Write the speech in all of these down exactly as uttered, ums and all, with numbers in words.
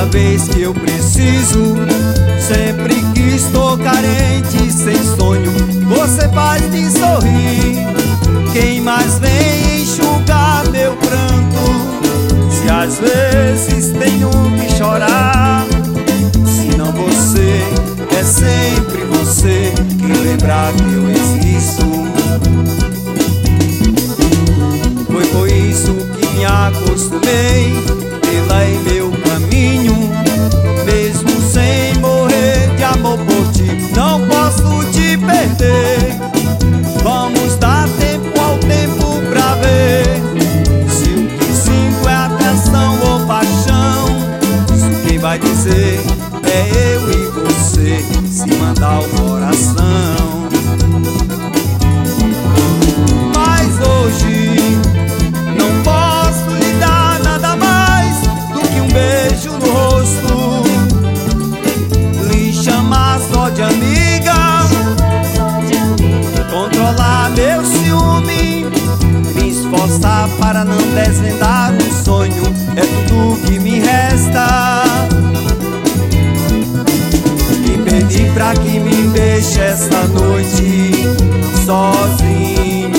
cada vez que eu preciso. Sempre que estou carente, sem sonho, você faz me sorrir. Quem mais vem enxugar meu pranto, se às vezes tenho que chorar? Se não você, é sempre você que lembrar que eu existo. Foi por isso que me acostumei pela em meu caminho, mesmo sem morrer de amor por ti. Não posso te perder. Vamos dar tempo ao tempo pra ver se o que sinto é atração ou paixão. Isso quem vai dizer é eu e você, se mandar o coração. Mas hoje não posso lhe dar nada mais do que um beijo no rosto, lhe chamar só de amiga, controlar meu ciúme, me esforçar para não desvendar um sonho. É tudo que me resta. E pedir pra que me deixe esta noite sozinho.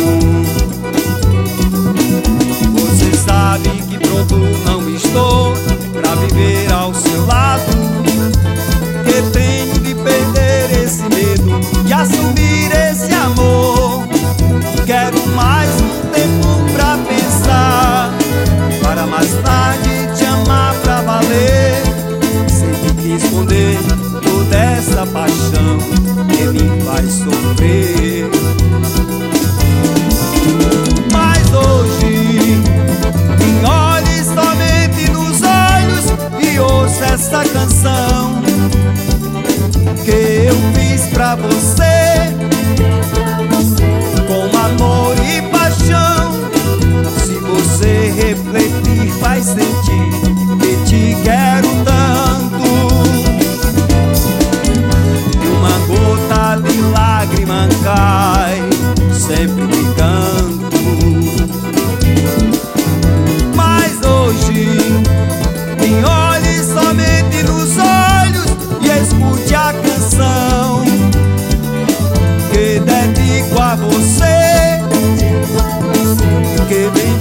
Você sabe que pronto não estou pra viver ao seu lado, que tenho de perder esse medo e assumir esse amor. Quero mais um tempo pra pensar, para mais tarde te amar pra valer, sem ter que esconder toda essa paixão que me faz sofrer. Mas hoje me olhe somente nos olhos e ouça essa canção que eu fiz pra você, com amor e paixão. Se você refletir, vai sentir que te quero tanto. E uma gota de lágrima cai, sempre que canto. Mas hoje me olhe somente nos olhos e escute a canção que dedico a você, que vem